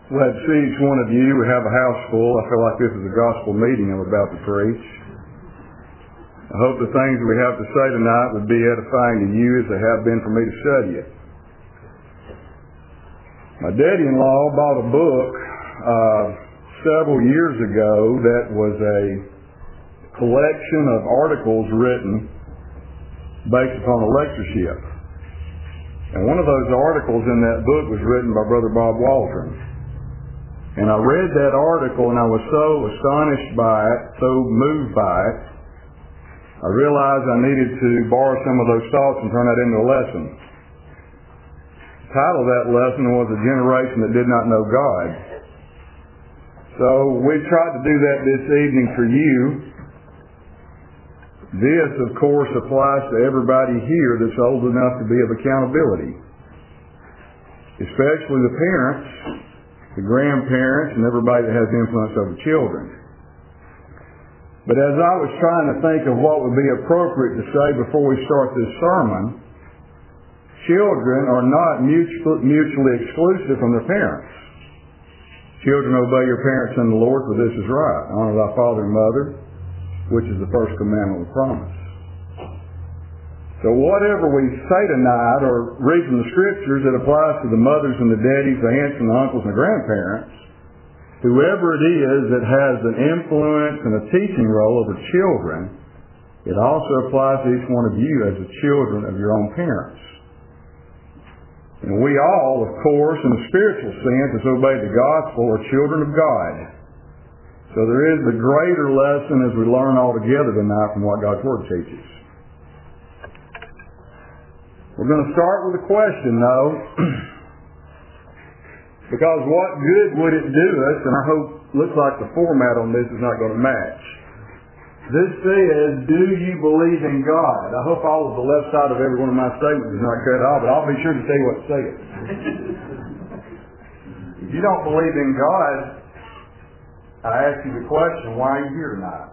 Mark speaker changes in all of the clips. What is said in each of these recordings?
Speaker 1: Glad to see each one of you. We have a house full. I feel like this is a gospel meeting I'm about to preach. I hope the things we have to say tonight would be edifying to you as they have been for me to study it. My daddy-in-law bought a book several years ago that was a collection of articles written based upon a lectureship. And one of those articles in that book was written by Brother Bob Waldron. And I read that article and I was so astonished by it, so moved by it, I realized I needed to borrow some of those thoughts and turn that into a lesson. The title of that lesson was A Generation That Did Not Know God. So we tried to do that this evening for you. This, of course, applies to everybody here that's old enough to be of accountability, especially the parents, the grandparents, and everybody that has influence over children. But as I was trying to think of what would be appropriate to say before we start this sermon, children are not mutually exclusive from their parents. Children, obey your parents in the Lord, for this is right. Honor thy father and mother, which is the first commandment with promise. So whatever we say tonight or read from the scriptures that applies to the mothers and the daddies, the aunts and the uncles and the grandparents, whoever it is that has an influence and a teaching role over children, it also applies to each one of you as the children of your own parents. And we all, of course, in the spiritual sense, as obey the gospel, are children of God. So there is the greater lesson as we learn all together tonight from what God's Word teaches. We're going to start with a question, though, because what good would it do us, and I hope, looks like the format on this is not going to match. This says, do you believe in God? I hope all of the left side of every one of my statements is not cut off, but I'll be sure to tell you what to say. If you don't believe in God, I ask you the question, why are you here tonight?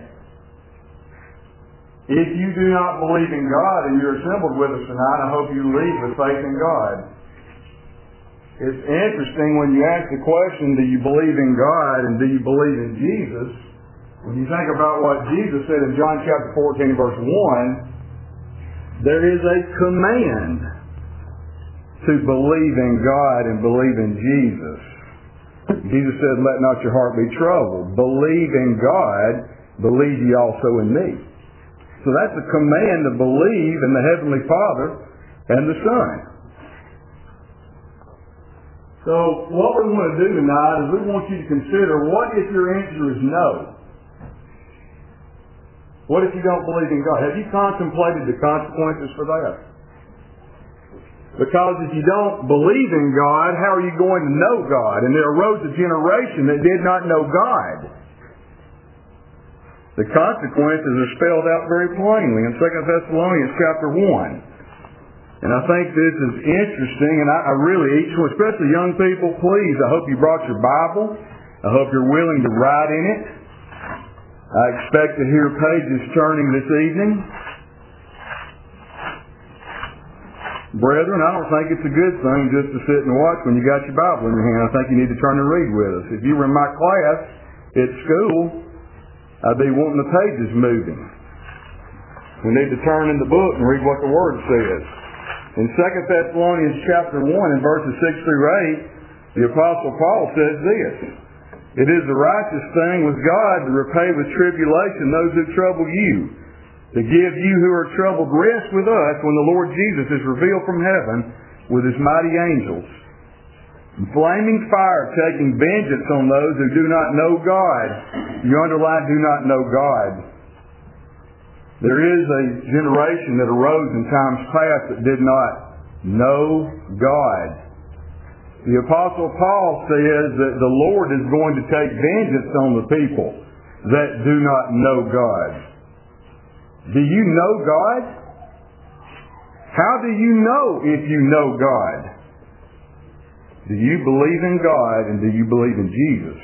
Speaker 1: If you do not believe in God and you're assembled with us tonight, I hope you leave with faith in God. It's interesting when you ask the question, do you believe in God and do you believe in Jesus? When you think about what Jesus said in John chapter 14 verse 1, there is a command to believe in God and believe in Jesus. Jesus said, let not your heart be troubled. Believe in God, believe ye also in me. So that's a command to believe in the Heavenly Father and the Son. So what we want to do tonight is we want you to consider, what if your answer is no? What if you don't believe in God? Have you contemplated the consequences for that? Because if you don't believe in God, how are you going to know God? And there arose a generation that did not know God. The consequences are spelled out very plainly in 2 Thessalonians chapter 1. And I think this is interesting, and I really, each one, especially young people, please, I hope you brought your Bible. I hope you're willing to write in it. I expect to hear pages turning this evening. Brethren, I don't think it's a good thing just to sit and watch when you got your Bible in your hand. I think you need to turn and read with us. If you were in my class at school, I'd be wanting the pages moving. We need to turn in the book and read what the Word says. In 2 Thessalonians chapter 1 and verses 6 through 8, the Apostle Paul says this, it is the righteous thing with God to repay with tribulation those who trouble you, to give you who are troubled rest with us when the Lord Jesus is revealed from heaven with His mighty angels, flaming fire taking vengeance on those who do not know God. You underline, do not know God. There is a generation that arose in times past that did not know God. The Apostle Paul says that the Lord is going to take vengeance on the people that do not know God. Do you know God? How do you know if you know God? Do you believe in God and do you believe in Jesus?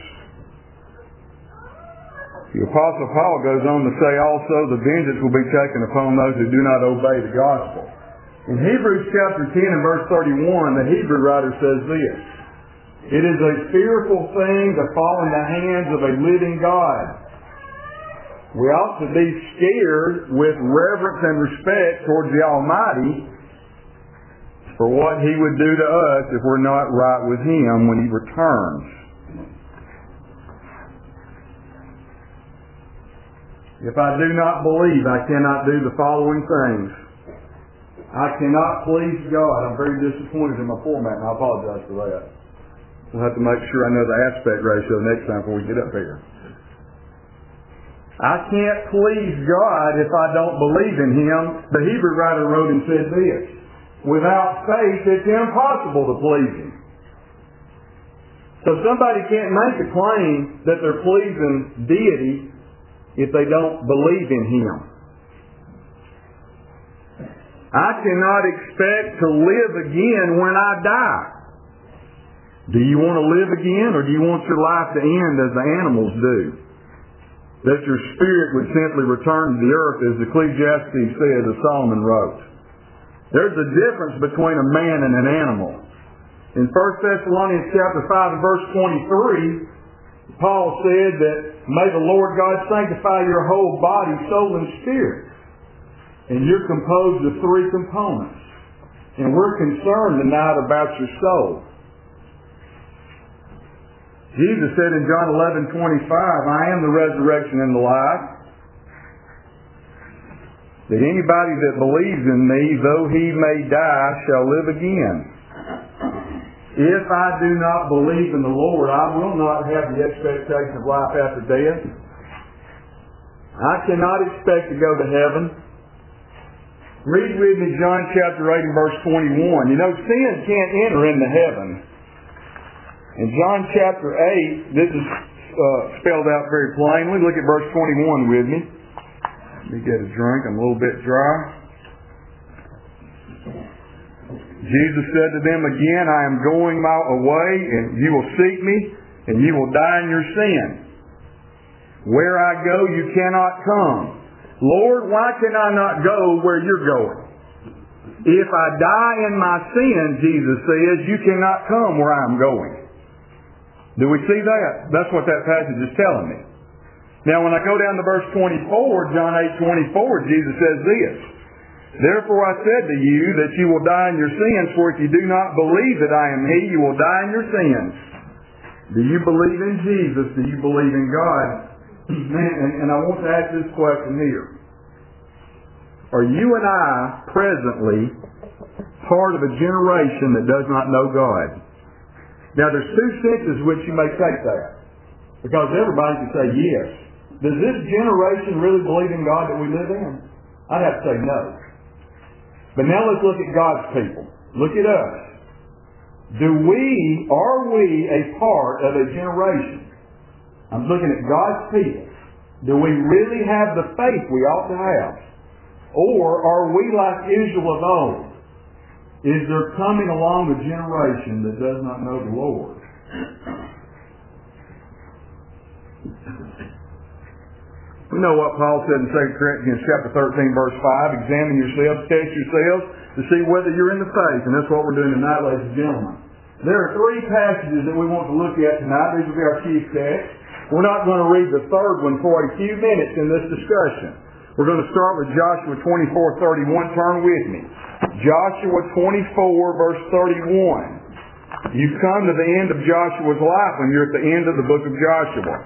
Speaker 1: The Apostle Paul goes on to say also the vengeance will be taken upon those who do not obey the gospel. In Hebrews chapter 10 and verse 31, the Hebrew writer says this, It is a fearful thing to fall in the hands of a living God. We ought to be scared with reverence and respect towards the Almighty for what He would do to us if we're not right with Him when He returns. If I do not believe, I cannot do the following things. I cannot please God. I'm very disappointed in my format, and I apologize for that. We'll have to make sure I know the aspect ratio next time before we get up here. I can't please God if I don't believe in Him. The Hebrew writer wrote and said this: without faith, it's impossible to please Him. So somebody can't make a claim that they're pleasing deity if they don't believe in Him. I cannot expect to live again when I die. Do you want to live again, or do you want your life to end as the animals do? That your spirit would simply return to the earth, as Ecclesiastes says, as Solomon wrote. There's a difference between a man and an animal. In 1 Thessalonians chapter 5 and verse 23, Paul said that, may the Lord God sanctify your whole body, soul, and spirit. And you're composed of three components. And we're concerned tonight about your soul. Jesus said in John 11:25, I am the resurrection and the life. That anybody that believes in me, though he may die, shall live again. If I do not believe in the Lord, I will not have the expectation of life after death. I cannot expect to go to heaven. Read with me John chapter 8 and verse 21. You know, sin can't enter into heaven. In John chapter 8, this is spelled out very plainly. Look at verse 21 with me. Let me get a drink. I'm a little bit dry. Jesus said to them again, I am going my way, and you will seek me, and you will die in your sin. Where I go, you cannot come. Lord, why can I not go where you're going? If I die in my sin, Jesus says, you cannot come where I'm going. Do we see that? That's what that passage is telling me. Now, when I go down to verse 24, John 8:24, Jesus says this: therefore I said to you that you will die in your sins, for if you do not believe that I am He, you will die in your sins. Do you believe in Jesus? Do you believe in God? And I want to ask this question here. Are you and I presently part of a generation that does not know God? Now, there's two senses which you may take that. Because everybody can say yes. Does this generation really believe in God that we live in? I'd have to say no. But now let's look at God's people. Look at us. Are we a part of a generation? I'm looking at God's people. Do we really have the faith we ought to have? Or are we like Israel of old? Is there coming along a generation that does not know the Lord? We know what Paul said in 2 Corinthians chapter 13, verse 5. Examine yourselves, test yourselves to see whether you're in the faith. And that's what we're doing tonight, ladies and gentlemen. There are three passages that we want to look at tonight. These will be our chief texts. We're not going to read the third one for a few minutes in this discussion. We're going to start with Joshua 24:31. Turn with me. Joshua 24, verse 31. You've come to the end of Joshua's life when you're at the end of the book of Joshua.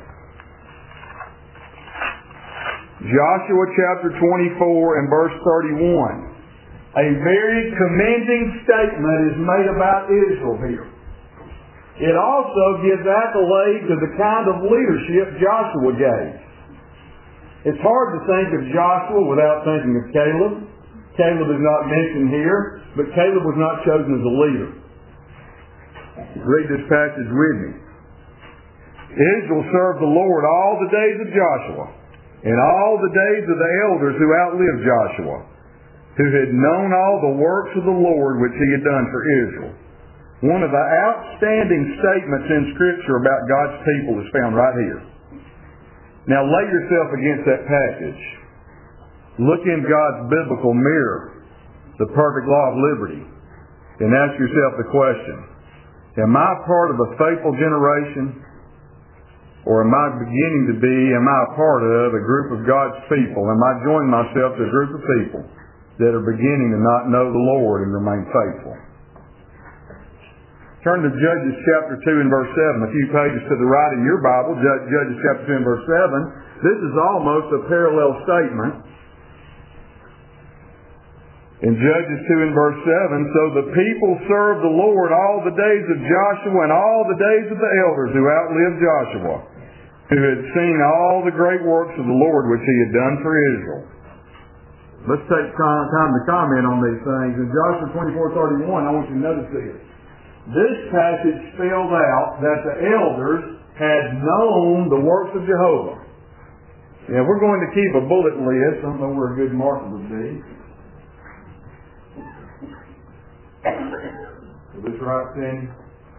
Speaker 1: Joshua chapter 24 and verse 31. A very commending statement is made about Israel here. It also gives accolade to the kind of leadership Joshua gave. It's hard to think of Joshua without thinking of Caleb. Caleb is not mentioned here, but Caleb was not chosen as a leader. Read this passage with me. Israel served the Lord all the days of Joshua, and all the days of the elders who outlived Joshua, who had known all the works of the Lord which He had done for Israel. One of the outstanding statements in Scripture about God's people is found right here. Now lay yourself against that passage. Look in God's biblical mirror, the perfect law of liberty, and ask yourself the question: Am I part of a faithful generation? Or am I a part of a group of God's people? Am I joining myself to a group of people that are beginning to not know the Lord and remain faithful? Turn to Judges chapter 2 and verse 7. A few pages to the right in your Bible, Judges chapter 2 and verse 7. This is almost a parallel statement. In Judges 2 and verse 7, so the people served the Lord all the days of Joshua and all the days of the elders who outlived Joshua, who had seen all the great works of the Lord which he had done for Israel. Let's take time to comment on these things. In Joshua 24:31, I want you to notice this. This passage spelled out that the elders had known the works of Jehovah. Yeah, we're going to keep a bullet list. I don't know where a good marker would be. Is this right, Cindy?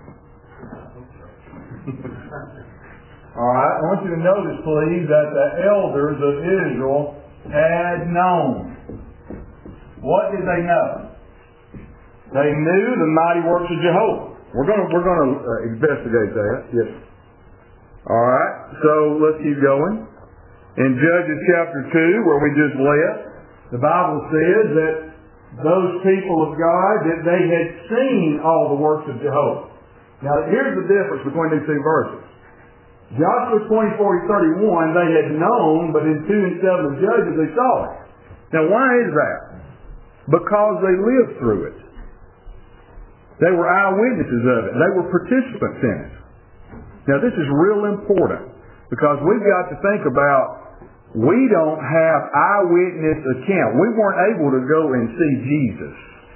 Speaker 1: All right. I want you to notice, please, that the elders of Israel had known. What did they know? They knew the mighty works of Jehovah. We're going to investigate that. Yes. All right. So let's keep going. In Judges chapter 2, where we just left, the Bible says that those people of God, that they had seen all the works of Jehovah. Now, here's the difference between these two verses. Joshua 24:31, they had known, but in 2 and 7 of Judges, they saw it. Now, why is that? Because they lived through it. They were eyewitnesses of it. They were participants in it. Now, this is real important because we've got to think about, we don't have eyewitness account. We weren't able to go and see Jesus.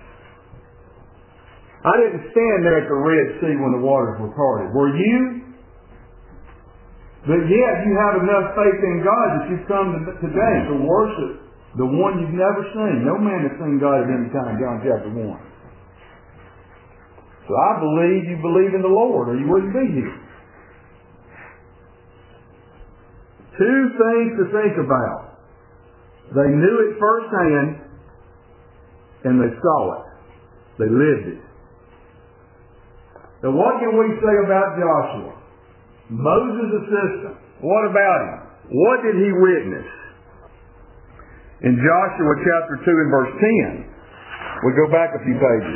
Speaker 1: I didn't stand there at the Red Sea when the waters were parted. Were you? But yet you have enough faith in God that you've come today to worship the one you've never seen. No man has seen God at any time, John chapter 1. So I believe you believe in the Lord or you wouldn't be here. Two things to think about. They knew it firsthand and they saw it. They lived it. Now what can we say about Joshua? Moses' assistant. What about him? What did he witness? In Joshua chapter 2 and verse 10, we go back a few pages.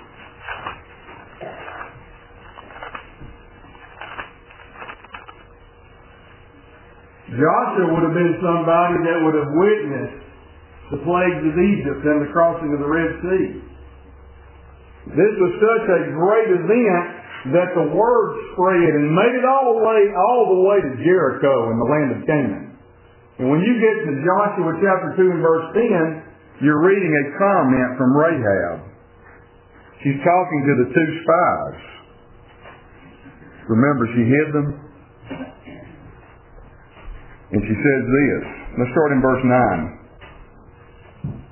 Speaker 1: Joshua would have been somebody that would have witnessed the plagues of Egypt and the crossing of the Red Sea. This was such a great event that the word spread and made it all the way to Jericho in the land of Canaan. And when you get to Joshua chapter 2 and verse 10, you're reading a comment from Rahab. She's talking to the two spies. Remember, she hid them. And she says this. Let's start in verse 9.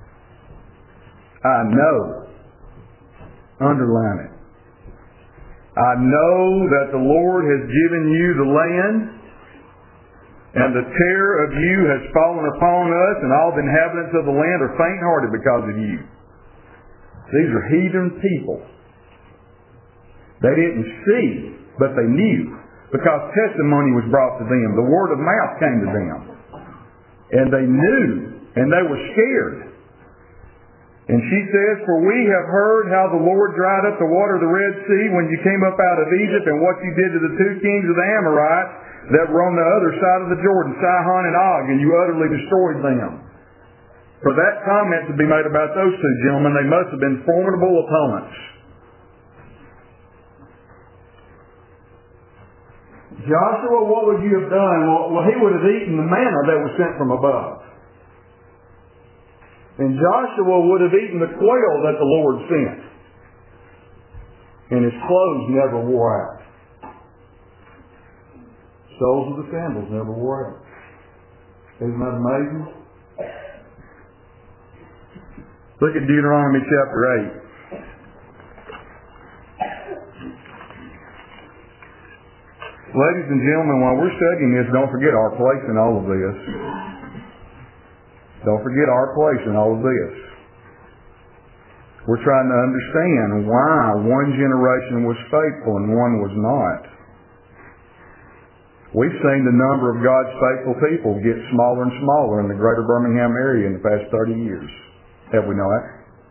Speaker 1: I know. Underline it. I know that the Lord has given you the land, and the terror of you has fallen upon us, and all the inhabitants of the land are faint-hearted because of you. These are heathen people. They didn't see, but they knew, because testimony was brought to them. The word of mouth came to them. And they knew, and they were scared. And she says, for we have heard how the Lord dried up the water of the Red Sea when you came up out of Egypt, and what you did to the two kings of the Amorites that were on the other side of the Jordan, Sihon and Og, and you utterly destroyed them. For that comment to be made about those two gentlemen, they must have been formidable opponents. Joshua, what would you have done? Well, he would have eaten the manna that was sent from above. And Joshua would have eaten the quail that the Lord sent. And his clothes never wore out. Soles of the sandals never wore out. Isn't that amazing? Look at Deuteronomy chapter 8. Ladies and gentlemen, while we're studying this, don't forget our place in all of this. Don't forget our place in all of this. We're trying to understand why one generation was faithful and one was not. We've seen the number of God's faithful people get smaller and smaller in the greater Birmingham area in the past 30 years. Have we not?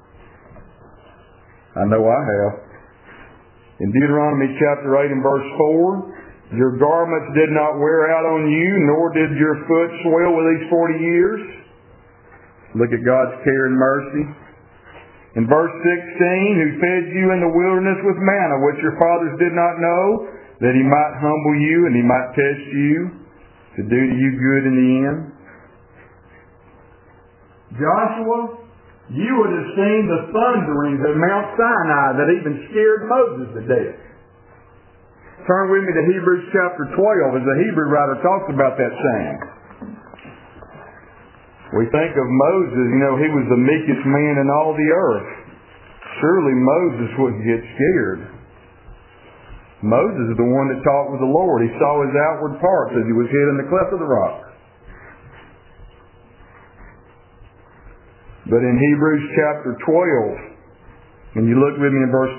Speaker 1: I know I have. In Deuteronomy chapter 8 and verse 4, your garments did not wear out on you, nor did your foot swell with these 40 years. Look at God's care and mercy. In verse 16, who fed you in the wilderness with manna, which your fathers did not know, that He might humble you and He might test you to do to you good in the end. Joshua, you would have seen the thunderings at Mount Sinai that even scared Moses to death. Turn with me to Hebrews chapter 12 as the Hebrew writer talks about that saying. We think of Moses, he was the meekest man in all the earth. Surely Moses wouldn't get scared. Moses is the one that talked with the Lord. He saw His outward parts as he was hid in the cleft of the rock. But in Hebrews chapter 12, and you look with me in verse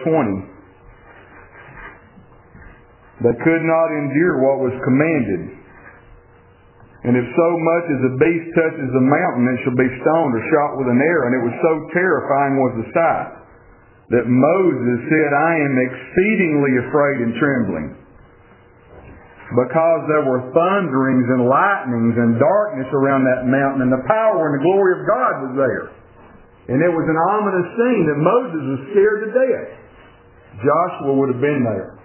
Speaker 1: 20, they could not endure what was commanded. And if so much as a beast touches the mountain, it shall be stoned or shot with an arrow. And it was so terrifying was the sight that Moses said, I am exceedingly afraid and trembling. Because there were thunderings and lightnings and darkness around that mountain, and the power and the glory of God was there. And it was an ominous scene that Moses was scared to death. Joshua would have been there.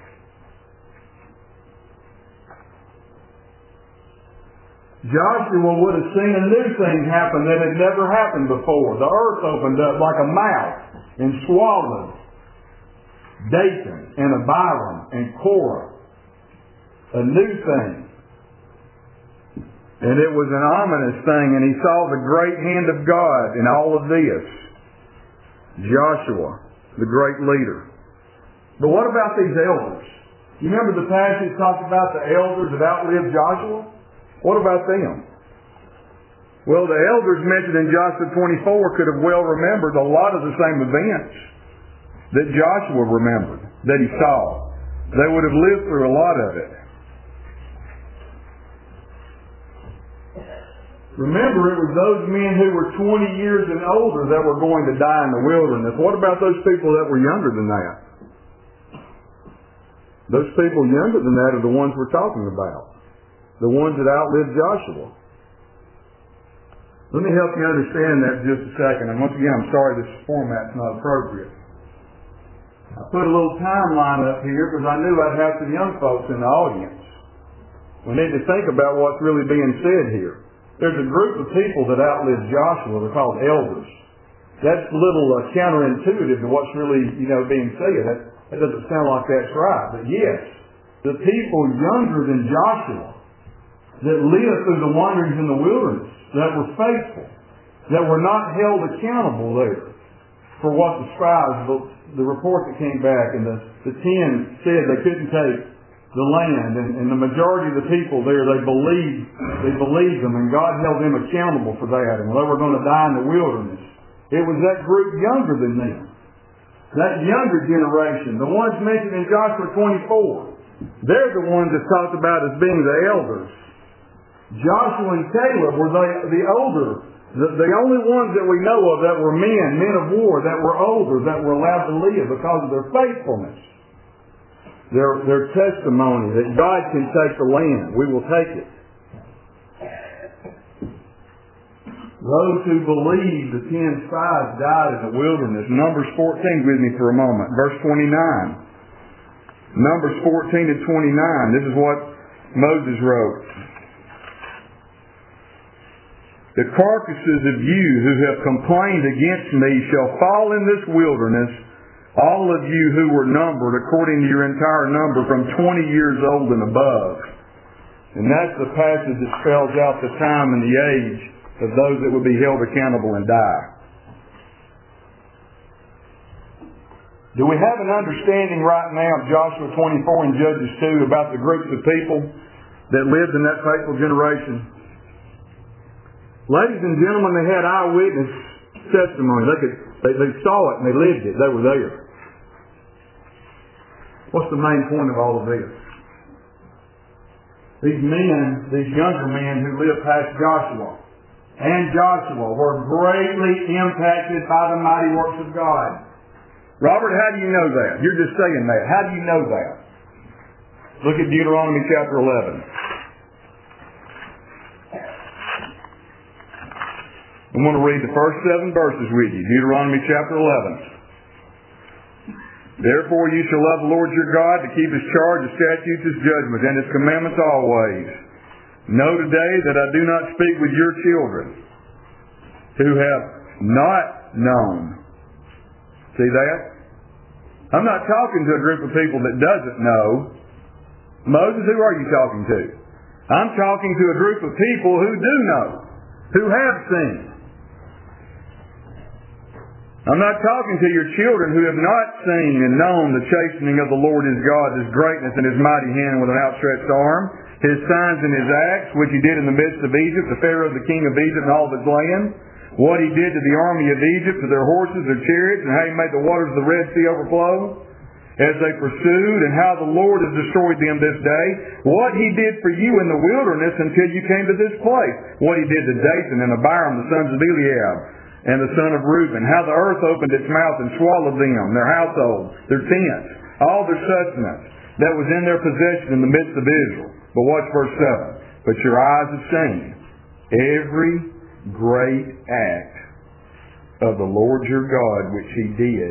Speaker 1: Joshua would have seen a new thing happen that had never happened before. The earth opened up like a mouth and swallowed Dathan and Abiram and Korah. A new thing. And it was an ominous thing, and he saw the great hand of God in all of this. Joshua, the great leader. But what about these elders? You remember the passage talks about the elders that outlived Joshua? What about them? Well, the elders mentioned in Joshua 24 could have well remembered a lot of the same events that Joshua remembered, that he saw. They would have lived through a lot of it. Remember, it was those men who were 20 years and older that were going to die in the wilderness. What about those people that were younger than that? Those people younger than that are the ones we're talking about. The ones that outlived Joshua. Let me help you understand that in just a second. And once again, I'm sorry this format's not appropriate. I put a little timeline up here because I knew I'd have some young folks in the audience. We need to think about what's really being said here. There's a group of people that outlived Joshua. They're called elders. That's a little counterintuitive to what's really, being said. That doesn't sound like that's right. But yes, the people younger than Joshua that lived through the wanderings in the wilderness, that were faithful, that were not held accountable there for what the scribes, the report that came back, and the 10 said they couldn't take the land, and the majority of the people there, they believed them, and God held them accountable for that, and they were going to die in the wilderness. It was that group younger than them, that younger generation, the ones mentioned in Joshua 24. They're the ones that's talked about as being the elders. Joshua and Caleb were the older, the only ones that we know of that were men of war, that were older, that were allowed to live because of their faithfulness. Their testimony that God can take the land. We will take it. Those who believed the 10 spies died in the wilderness. Numbers 14 with me for a moment. Verse 29. Numbers 14 and 29. This is what Moses wrote. The carcasses of you who have complained against me shall fall in this wilderness, all of you who were numbered according to your entire number from 20 years old and above. And that's the passage that spells out the time and the age of those that would be held accountable and die. Do we have an understanding right now of Joshua 24 and Judges 2 about the groups of people that lived in that faithful generation? Ladies and gentlemen, they had eyewitness testimony. They could They saw it and they lived it. They were there. What's the main point of all of this? These men, these younger men who lived past Joshua were greatly impacted by the mighty works of God. Robert, how do you know that? You're just saying that. How do you know that? Look at Deuteronomy chapter 11. I'm going to read the first 7 verses with you. Deuteronomy chapter 11. Therefore you shall love the Lord your God, to keep His charge, His statutes, His judgments, and His commandments always. Know today that I do not speak with your children who have not known. See that? I'm not talking to a group of people that doesn't know. Moses, who are you talking to? I'm talking to a group of people who do know, who have seen. I'm not talking to your children who have not seen and known the chastening of the Lord His God, His greatness and His mighty hand with an outstretched arm, His signs and His acts, which He did in the midst of Egypt, the Pharaoh, the king of Egypt, and all of his land, what He did to the army of Egypt, to their horses, their chariots, and how He made the waters of the Red Sea overflow, as they pursued, and how the Lord has destroyed them this day, what He did for you in the wilderness until you came to this place, what He did to Dathan and Abiram, the sons of Eliab, and the son of Reuben, how the earth opened its mouth and swallowed them, their households, their tents, all their sustenance that was in their possession in the midst of Israel. But watch verse 7. But your eyes have seen every great act of the Lord your God which He did.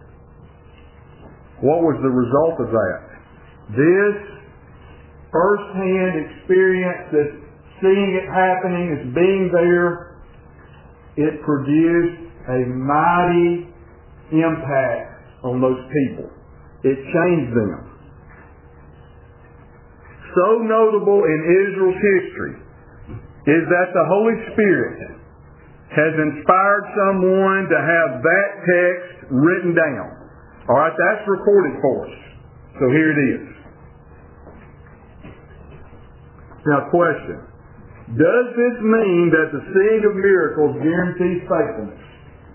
Speaker 1: What was the result of that? This first-hand experience, this seeing it happening, this being there, it produced a mighty impact on those people. It changed them. So notable in Israel's history is that the Holy Spirit has inspired someone to have that text written down. All right, that's recorded for us. So here it is. Now, question. Does this mean that the seeing of miracles guarantees faithfulness?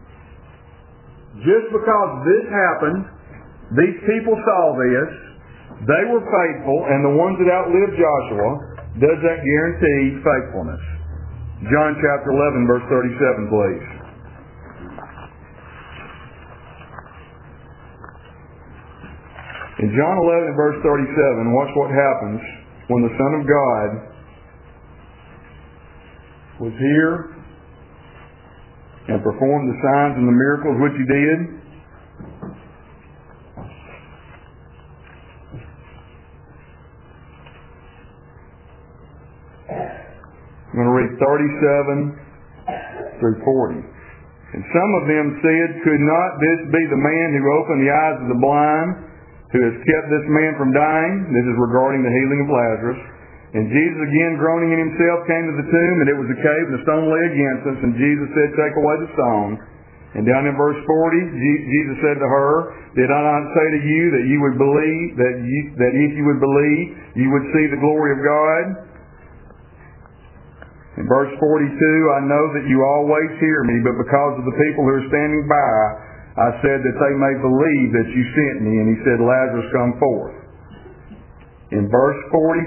Speaker 1: Just because this happened, these people saw this, they were faithful, and the ones that outlived Joshua, does that guarantee faithfulness? John chapter 11, verse 37, please. In John 11, verse 37, watch what happens when the Son of God was here and performed the signs and the miracles which He did. I'm going to read 37 through 40. And some of them said, could not this be the man who opened the eyes of the blind, who has kept this man from dying? This is regarding the healing of Lazarus. And Jesus, again groaning in Himself, came to the tomb, and it was a cave, and the stone lay against us. And Jesus said, take away the stone. And down in verse 40, Jesus said to her, did I not say to you that you would believe, that if you would believe, you would see the glory of God? In verse 42, I know that you always hear me, but because of the people who are standing by, I said that they may believe that you sent me. And He said, Lazarus, come forth. In verse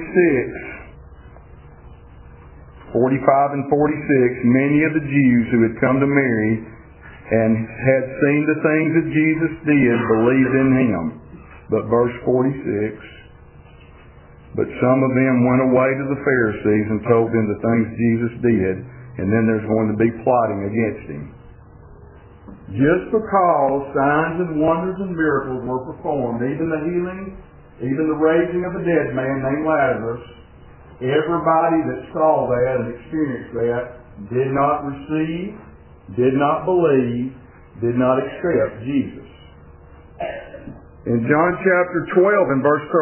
Speaker 1: 45 and 46, many of the Jews who had come to Mary and had seen the things that Jesus did believed in Him. But verse 46, but some of them went away to the Pharisees and told them the things Jesus did, and then there's going to be plotting against Him. Just because signs and wonders and miracles were performed, even the healing, even the raising of a dead man named Lazarus, everybody that saw that and experienced that did not receive, did not believe, did not accept Jesus. In John chapter 12 and verse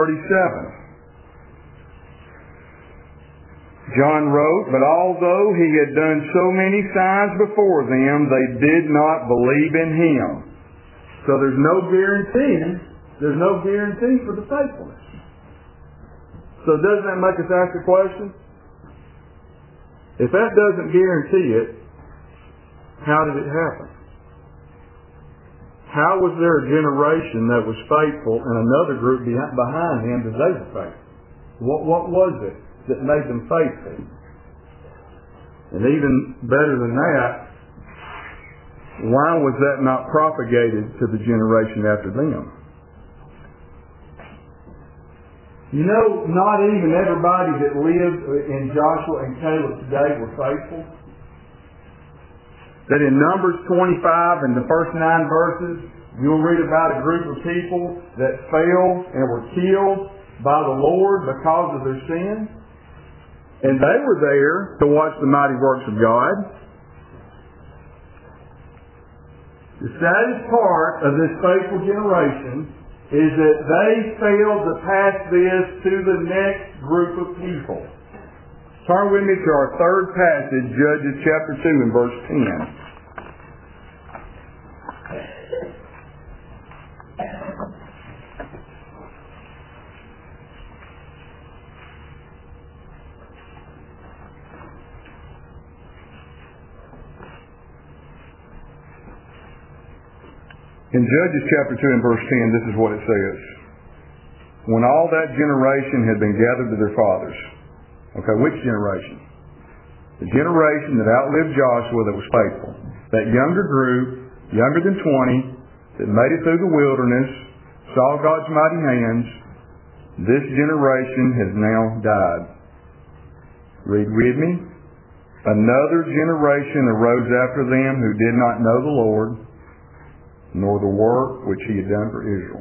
Speaker 1: 37, John wrote, but although He had done so many signs before them, they did not believe in Him. So there's no guarantee for the faithfulness. So doesn't that make us ask a question? If that doesn't guarantee it, how did it happen? how was there a generation that was faithful and another group behind him that they were faithful? What was it that made them faithful? And even better than that, why was that not propagated to the generation after them? You know, not even everybody that lived in Joshua and Caleb today were faithful. That in Numbers 25, in the first 9 verses, you'll read about a group of people that fell and were killed by the Lord because of their sin. And they were there to watch the mighty works of God. The saddest part of this faithful generation is that they failed to pass this to the next group of people. Turn with me to our third passage, Judges chapter 2 and verse 10. In Judges chapter 2 and verse 10, this is what it says. When all that generation had been gathered to their fathers. Okay, which generation? The generation that outlived Joshua that was faithful. That younger group, younger than 20, that made it through the wilderness, saw God's mighty hands. This generation has now died. Read with me. Another generation arose after them who did not know the Lord, nor the work which he had done for Israel.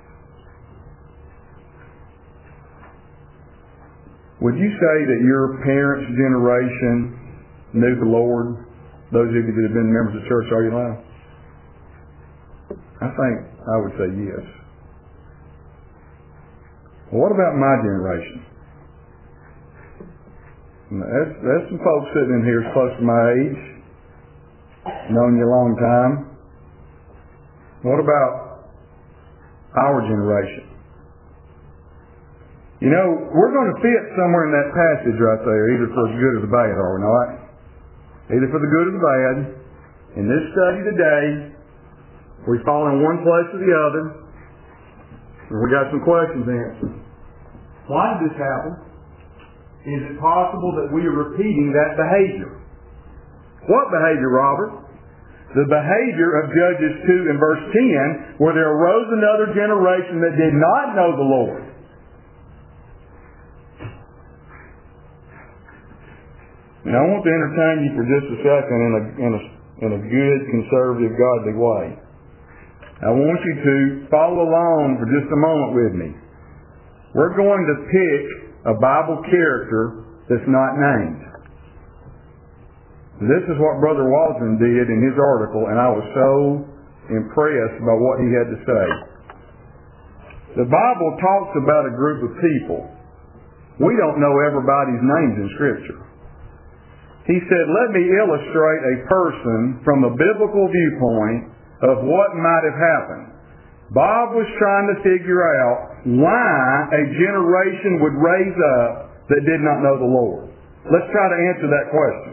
Speaker 1: Would you say that your parents' generation knew the Lord? Those of you that have been members of church all your life? I think I would say yes. Well, what about my generation? There's some folks sitting in here close to my age, known you a long time. What about our generation? You know, we're going to fit somewhere in that passage right there, either for the good or the bad, are we not? Either for the good or the bad. In this study today, we fall in one place or the other, and we got some questions answered. Why did this happen? Is it possible that we are repeating that behavior? What behavior, Robert? The behavior of Judges 2 and verse 10, where there arose another generation that did not know the Lord. Now I want to entertain you for just a second in a good, conservative, godly way. I want you to follow along for just a moment with me. We're going to pick a Bible character that's not named. This is what Brother Waldron did in his article, and I was so impressed by what he had to say. The Bible talks about a group of people. We don't know everybody's names in Scripture. He said, let me illustrate a person from a biblical viewpoint of what might have happened. Bob was trying to figure out why a generation would raise up that did not know the Lord. Let's try to answer that question.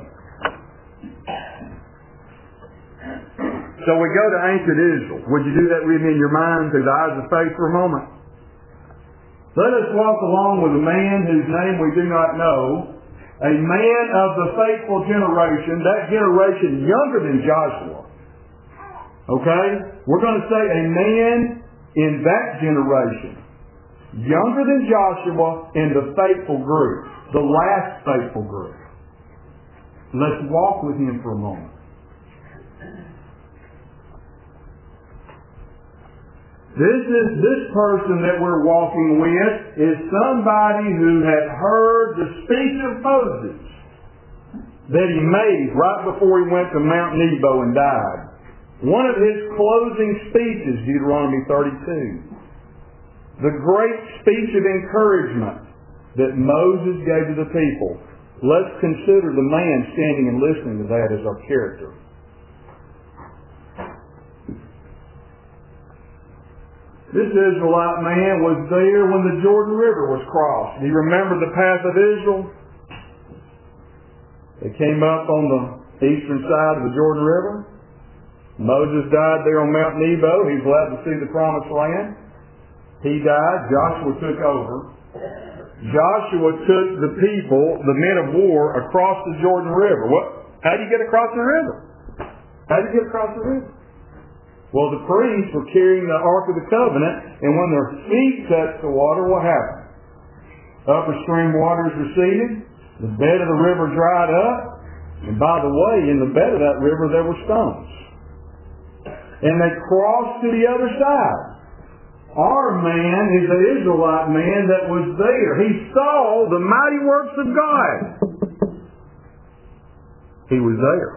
Speaker 1: So we go to ancient Israel. Would you do that with me in your mind through the eyes of faith for a moment? Let us walk along with a man whose name we do not know, a man of the faithful generation, that generation younger than Joshua. Okay? We're going to say a man in that generation, younger than Joshua in the faithful group, the last faithful group. Let's walk with him for a moment. This person that we're walking with is somebody who had heard the speech of Moses that he made right before he went to Mount Nebo and died. One of his closing speeches, Deuteronomy 32. The great speech of encouragement that Moses gave to the people. Let's consider the man standing and listening to that as our character. This Israelite man was there when the Jordan River was crossed. Do you remember the path of Israel? They came up on the eastern side of the Jordan River. Moses died there on Mount Nebo. He was allowed to see the promised land. He died. Joshua took over. Joshua took the people, the men of war, across the Jordan River. How do you get across the river? How do you get across the river? Well, the priests were carrying the Ark of the Covenant, and when their feet touched the water, what happened? Upper stream waters receded, the bed of the river dried up, and by the way, in the bed of that river there were stones. And they crossed to the other side. Our man is the Israelite man that was there. He saw the mighty works of God. He was there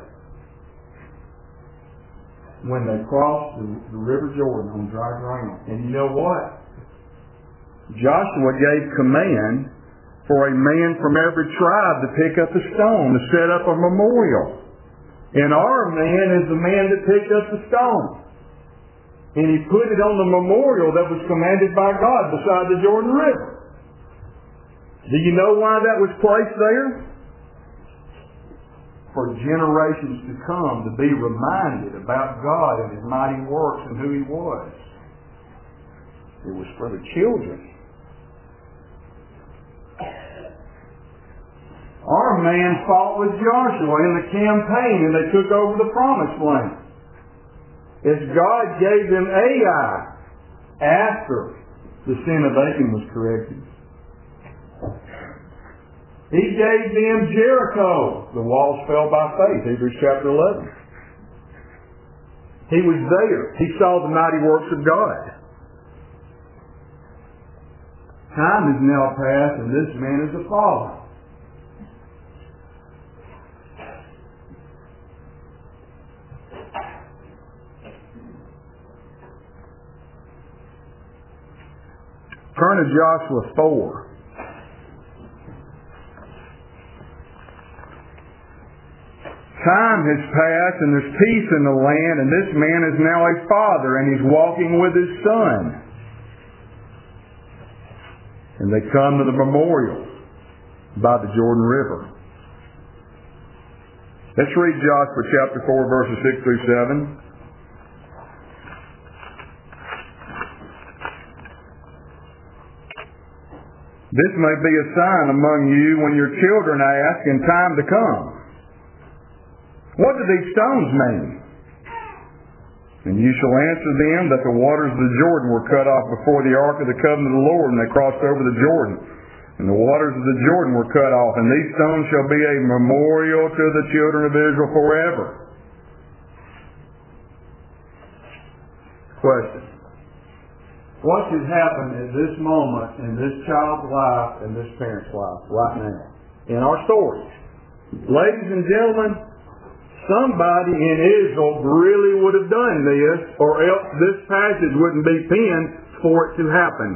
Speaker 1: when they crossed the River Jordan on dry ground. And you know what? Joshua gave command for a man from every tribe to pick up a stone to set up a memorial. And our man is the man that picked up the stone. And he put it on the memorial that was commanded by God beside the Jordan River. Do you know why that was placed there? For generations to come to be reminded about God and His mighty works and who He was. It was for the children. Our man fought with Joshua in the campaign and they took over the promised land. As God gave them Ai after the sin of Achan was corrected. He gave them Jericho. The walls fell by faith, Hebrews chapter 11. He was there. He saw the mighty works of God. Time has now passed and this man is a father. Turn to Joshua 4. Time has passed and there's peace in the land, and this man is now a father and he's walking with his son. And they come to the memorial by the Jordan River. Let's read Joshua chapter 4 verses 6 through 7. This may be a sign among you when your children ask in time to come, what do these stones mean? And you shall answer them that the waters of the Jordan were cut off before the ark of the covenant of the Lord, and they crossed over the Jordan. And the waters of the Jordan were cut off, and these stones shall be a memorial to the children of Israel forever. Question. What should happen at this moment in this child's life and this parent's life right now? In our story. Ladies and gentlemen, somebody in Israel really would have done this, or else this passage wouldn't be penned for it to happen.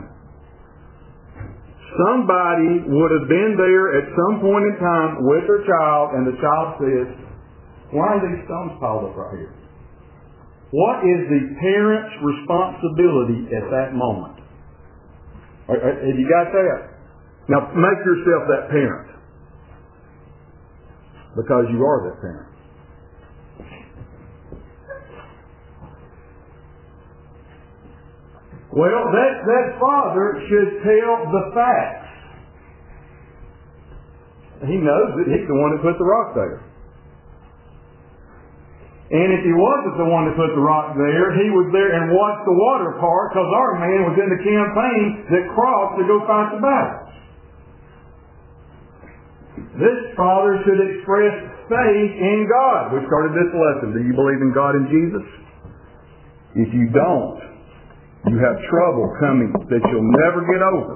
Speaker 1: Somebody would have been there at some point in time with their child, and the child says, why are these stones piled up right here? What is the parent's responsibility at that moment? Have you got that? Now make yourself that parent. Because you are that parent. Well, that father should tell the facts. He knows that he's the one that put the rock there. And if he wasn't the one that put the rock there, he was there and watched the water part, because our man was in the campaign that crossed to go fight the battles. This father should express faith in God. We started this lesson. Do you believe in God and Jesus? If you don't, you have trouble coming that you'll never get over.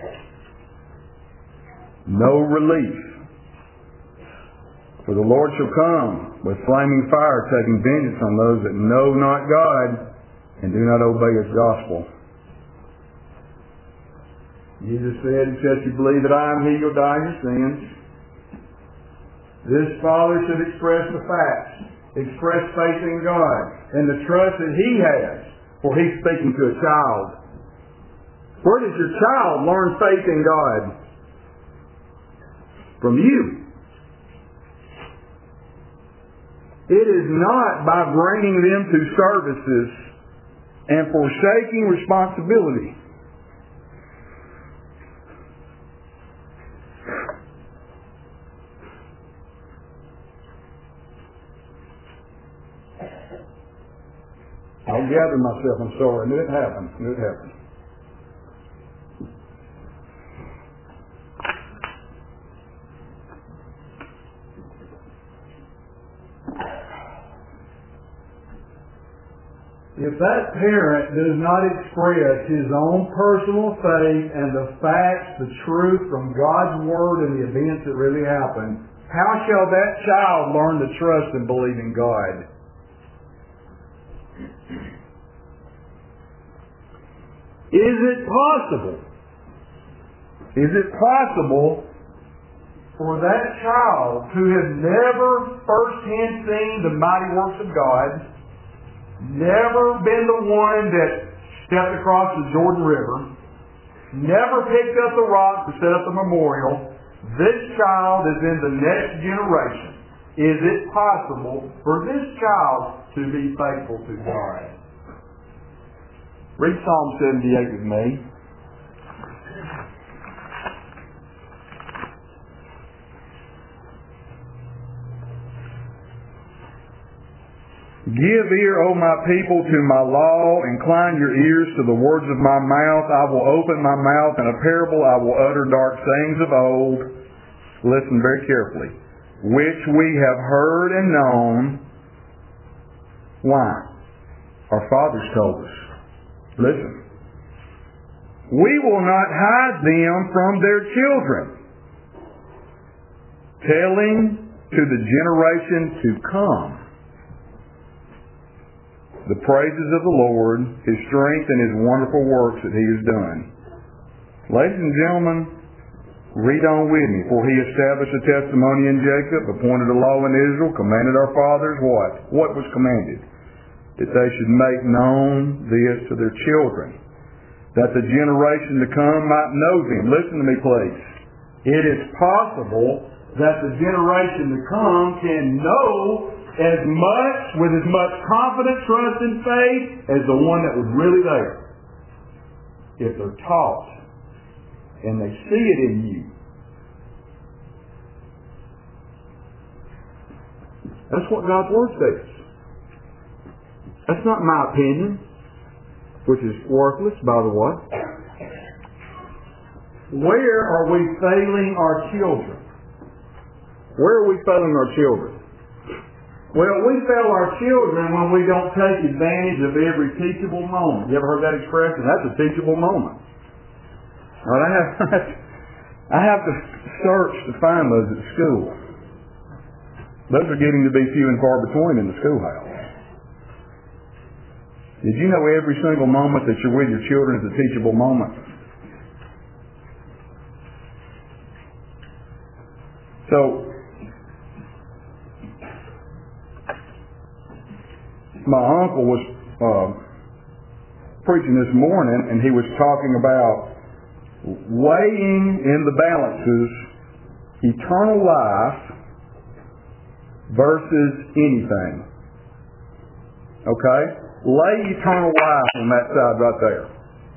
Speaker 1: No relief. For the Lord shall come with flaming fire, taking vengeance on those that know not God and do not obey His gospel. Jesus said, except you believe that I am He, you'll die in your sins. This father should express the facts, express faith in God, and the trust that he has, for he's speaking to a child. Where does your child learn faith in God? From you. It is not by bringing them to services and forsaking responsibility. I'll gather myself. I'm sorry. I knew it happened. If that parent does not express his own personal faith and the facts, the truth from God's Word and the events that really happened, how shall that child learn to trust and believe in God? Is it possible for that child who has never firsthand seen the mighty works of God, never been the one that stepped across the Jordan River, never picked up the rock to set up the memorial, this child is in the next generation. Is it possible for this child to be faithful to God? Read Psalm 78 with me. Give ear, O my people, to my law. Incline your ears to the words of my mouth. I will open my mouth in a parable. I will utter dark sayings of old. Listen very carefully. Which we have heard and known. Why? Our fathers told us. Listen. We will not hide them from their children, telling to the generation to come the praises of the Lord, His strength, and His wonderful works that He has done. Ladies and gentlemen, read on with me. For He established a testimony in Jacob, appointed a law in Israel, commanded our fathers what? What was commanded? That they should make known this to their children, that the generation to come might know Him. Listen to me, please. It is possible that the generation to come can know with as much confidence, trust, and faith as the one that was really there. If they're taught and they see it in you. That's what God's Word says. That's not my opinion, which is worthless, by the way. Where are we failing our children? Where are we failing our children? Well, we fail our children when we don't take advantage of every teachable moment. You ever heard that expression? That's a teachable moment. All right, I have to search to find those at school. Those are getting to be few and far between in the schoolhouse. Did you know every single moment that you're with your children is a teachable moment? So, my uncle was preaching this morning, and he was talking about weighing in the balances eternal life versus anything. Okay? Lay eternal life on that side right there.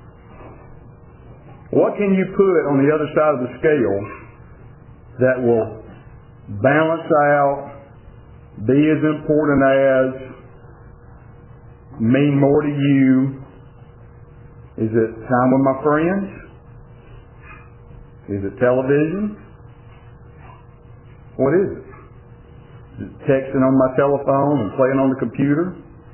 Speaker 1: What can you put on the other side of the scale that will balance out, be as important as, mean more to you? Is it time with my friends? Is it television? What is it? Is it texting on my telephone and playing on the computer?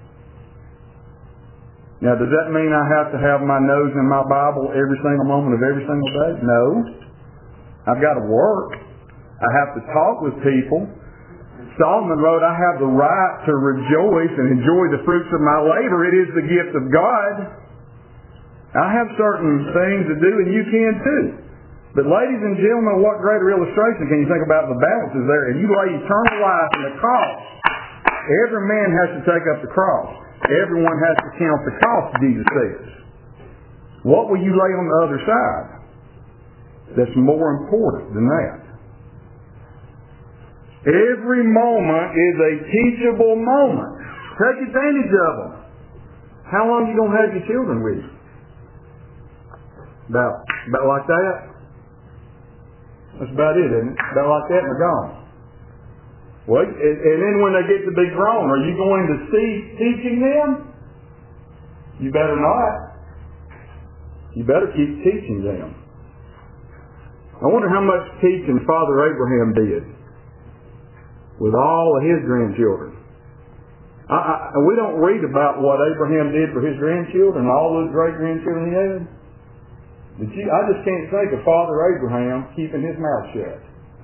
Speaker 1: Now, does that mean I have to have my nose in my Bible every single moment of every single day? No. I've got to work. I have to talk with people. Solomon wrote, I have the right to rejoice and enjoy the fruits of my labor. It is the gift of God. I have certain things to do, and you can too. But ladies and gentlemen, what greater illustration can you think about the balances there? And you lay eternal life in the cross. Every man has to take up the cross. Everyone has to count the cost, Jesus says. What will you lay on the other side that's more important than that? Every moment is a teachable moment. Take advantage of them. How long are you going to have your children with you? About like that? That's about it, isn't it? About like that and they're gone. Well, and then when they get to be grown, are you going to cease teaching them? You better not. You better keep teaching them. I wonder how much teaching Father Abraham did with all of his grandchildren. We don't read about what Abraham did for his grandchildren and all those great-grandchildren he had. I just can't think of Father Abraham keeping his mouth shut.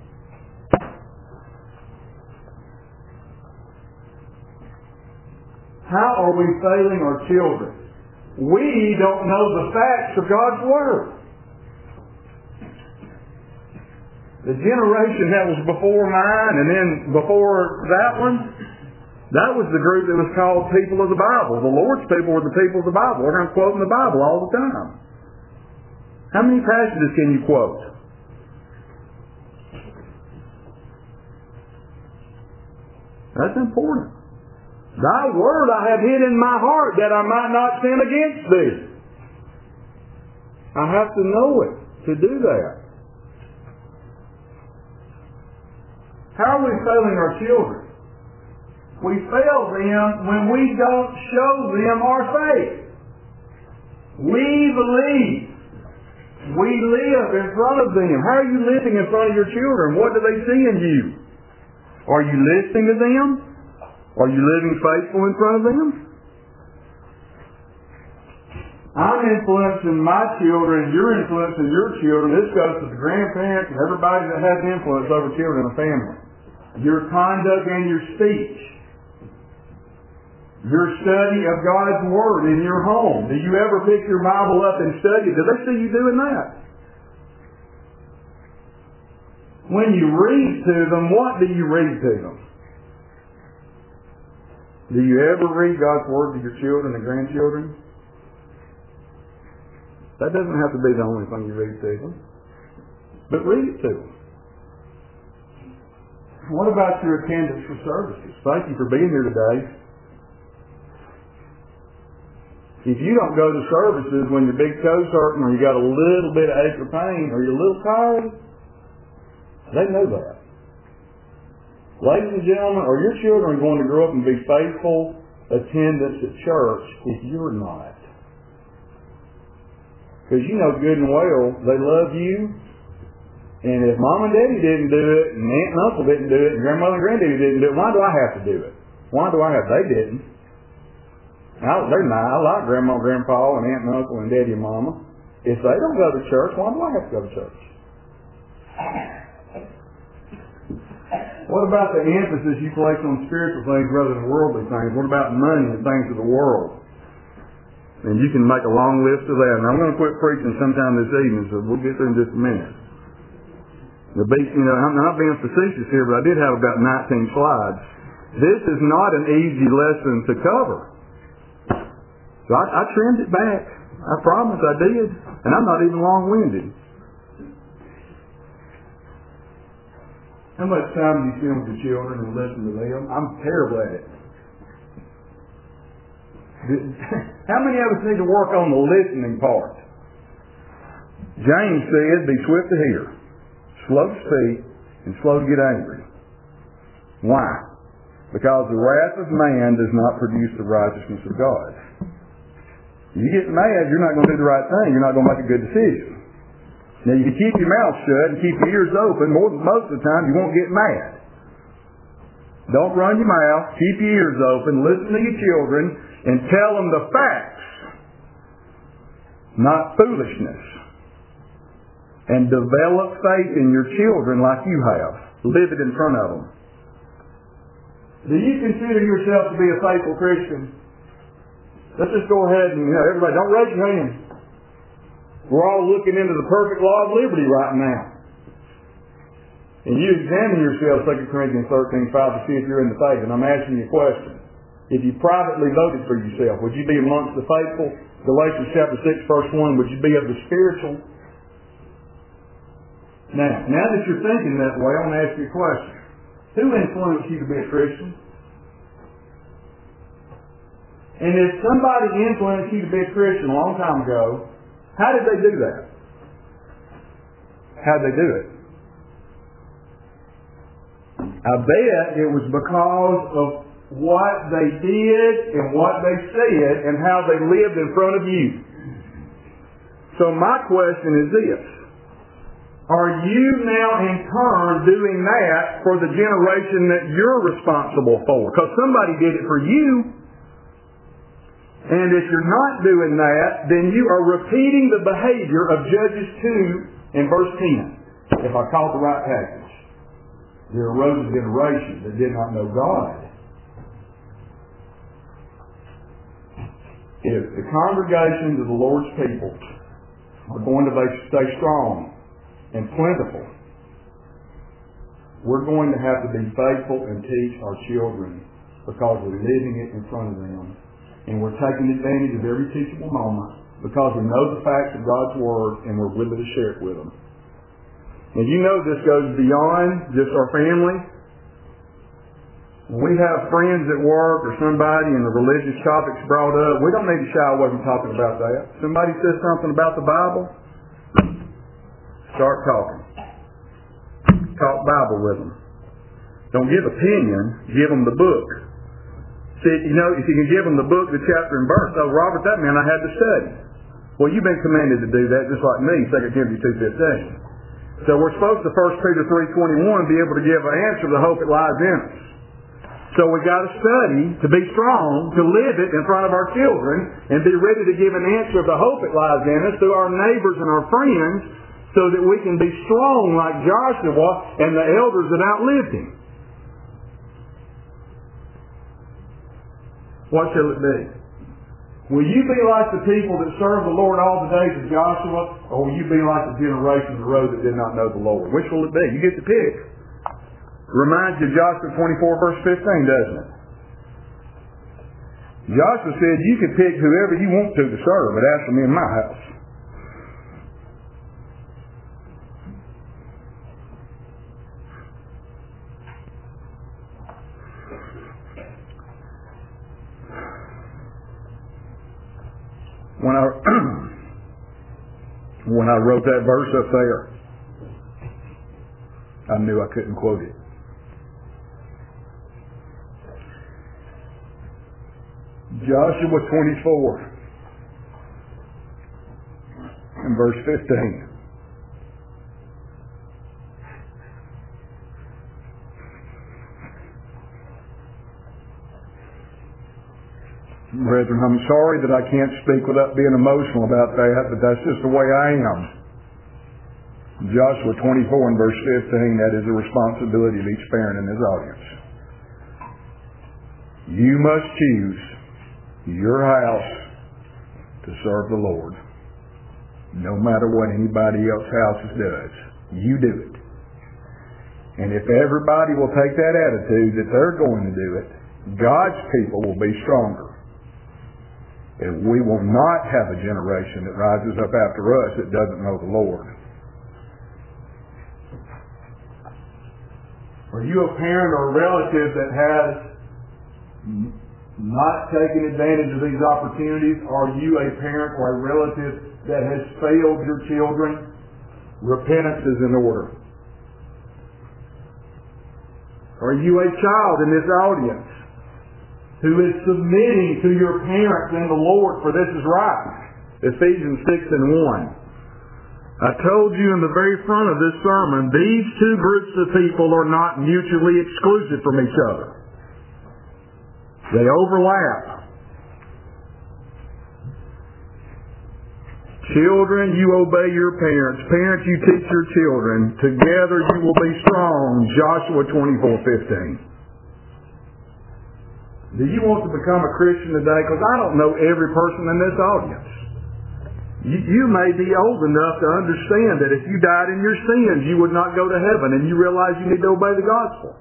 Speaker 1: How are we failing our children? We don't know the facts of God's Word. The generation that was before mine and then before that one, that was the group that was called people of the Bible. The Lord's people were the people of the Bible. We're going to quote in the Bible all the time. How many passages can you quote? That's important. Thy word I have hid in my heart that I might not sin against thee. I have to know it to do that. How are we failing our children? We fail them when we don't show them our faith. We believe. We live in front of them. How are you living in front of your children? What do they see in you? Are you listening to them? Are you living faithful in front of them? I'm influencing my children. You're influencing your children. This goes to the grandparents and everybody that has influence over children in a family. Your conduct and your speech. Your study of God's Word in your home. Do you ever pick your Bible up and study? Do they see you doing that? When you read to them, what do you read to them? Do you ever read God's Word to your children and grandchildren? That doesn't have to be the only thing you read to them. But read it to them. What about your attendance for services? Thank you for being here today. If you don't go to services when your big toe's hurting or you got a little bit of ache or pain or you're a little tired, they know that. Ladies and gentlemen, are your children going to grow up and be faithful attendants at church if you're not? Because you know good and well they love you, and if mom and daddy didn't do it, and aunt and uncle didn't do it, and grandmother and granddaddy didn't do it, why do I have to do it? Why do I have? They didn't. They're nice. I like grandma and grandpa and aunt and uncle and daddy and mama. If they don't go to church, why do I have to go to church? What about the emphasis you place on spiritual things rather than worldly things? What about money and things of the world? And you can make a long list of that. And I'm going to quit preaching sometime this evening, so we'll get through in just a minute. I'm not being facetious here, but I did have about 19 slides. This is not an easy lesson to cover. So I trimmed it back. I promise I did. And I'm not even long-winded. How much time do you spend with your children and listen to them? I'm terrible at it. How many of us need to work on the listening part? James said, be swift to hear, slow to speak, and slow to get angry. Why? Because the wrath of man does not produce the righteousness of God. You get mad, you're not going to do the right thing. You're not going to make a good decision. Now, you can keep your mouth shut and keep your ears open. Most of the time, you won't get mad. Don't run your mouth. Keep your ears open. Listen to your children and tell them the facts, not foolishness. And develop faith in your children like you have. Live it in front of them. Do you consider yourself to be a faithful Christian? Let's just go ahead and, everybody, don't raise your hand. We're all looking into the perfect law of liberty right now. And you examine yourself, 2 Corinthians 13:5, to see if you're in the faith. And I'm asking you a question. If you privately voted for yourself, would you be amongst the faithful? Galatians chapter 6, verse 1, would you be of the spiritual? Now that you're thinking that way, I want to ask you a question. Who influenced you to be a Christian? And if somebody influenced you to be a Christian a long time ago, how did they do that? How did they do it? I bet it was because of what they did and what they said and how they lived in front of you. So my question is this. Are you now in turn doing that for the generation that you're responsible for? Because somebody did it for you. And if you're not doing that, then you are repeating the behavior of Judges 2 in verse 10. If I caught the right passage. There arose a generation that did not know God. If the congregations of the Lord's people are going to stay strong and plentiful, we're going to have to be faithful and teach our children because we're living it in front of them. And we're taking advantage of every teachable moment because we know the facts of God's Word and we're willing to share it with them. And you know this goes beyond just our family. When we have friends at work or somebody and the religious topic's brought up, we don't need to shy away from talking about that. Somebody says something about the Bible, start talking. Talk Bible with them. Don't give opinion, give them the book. See, you know, if you can give them the book, the chapter and verse, oh, Robert, that meant I had to study. Well, you've been commanded to do that just like me, 2 Timothy 2:15. So we're supposed to 1 Peter 3:21 be able to give an answer to the hope that lies in us. So we got to study to be strong, to live it in front of our children, and be ready to give an answer of the hope that lies in us through our neighbors and our friends, so that we can be strong like Joshua and the elders that outlived him. What shall it be? Will you be like the people that served the Lord all the days of Joshua, or will you be like the generation that arose that did not know the Lord? Which will it be? You get to pick. Reminds you of Joshua 24 verse 15, doesn't it? Joshua said, you can pick whoever you want to serve, but as for me in my house. When I wrote that verse up there, I knew I couldn't quote it. Joshua 24 and verse 15. Brethren, I'm sorry that I can't speak without being emotional about that, but that's just the way I am. Joshua 24 and verse 15, that is the responsibility of each parent in his audience. You must choose your house to serve the Lord, no matter what anybody else's house does. You do it. And if everybody will take that attitude that they're going to do it, God's people will be stronger. And we will not have a generation that rises up after us that doesn't know the Lord. Are you a parent or a relative that has not taken advantage of these opportunities? Are you a parent or a relative that has failed your children? Repentance is in order. Are you a child in this audience who is submitting to your parents and the Lord, for this is right? Ephesians 6 and 1. I told you in the very front of this sermon, these two groups of people are not mutually exclusive from each other. They overlap. Children, you obey your parents. Parents, you teach your children. Together you will be strong. Joshua 24:15. Do you want to become a Christian today? Because I don't know every person in this audience. You may be old enough to understand that if you died in your sins, you would not go to heaven, and you realize you need to obey the gospel.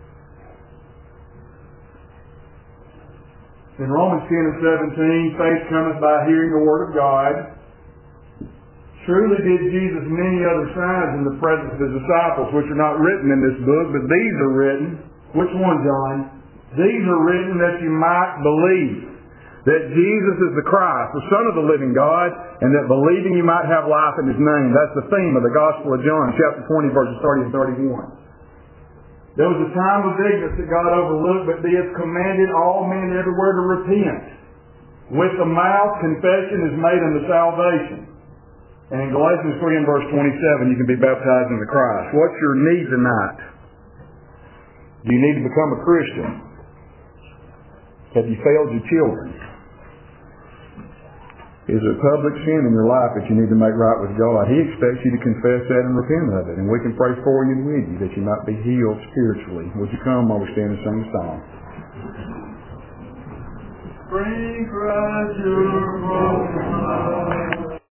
Speaker 1: In Romans 10 and 17, faith cometh by hearing the word of God. Truly did Jesus many other signs in the presence of his disciples, which are not written in this book, but these are written. Which one, John? These are written that you might believe that Jesus is the Christ, the Son of the living God, and that believing you might have life in his name. That's the theme of the Gospel of John, chapter 20, verses 30 and 31. There was a time of ignorance that God overlooked, but he has commanded all men everywhere to repent. With the mouth, confession is made unto salvation. And in Galatians 3 and verse 27, you can be baptized into Christ. What's your need tonight? Do you need to become a Christian? Have you failed your children? Is there public sin in your life that you need to make right with God? He expects you to confess that and repent of it. And we can pray for you and with you that you might be healed spiritually. Would you come while we stand and sing the song? Bring Christ your broken heart.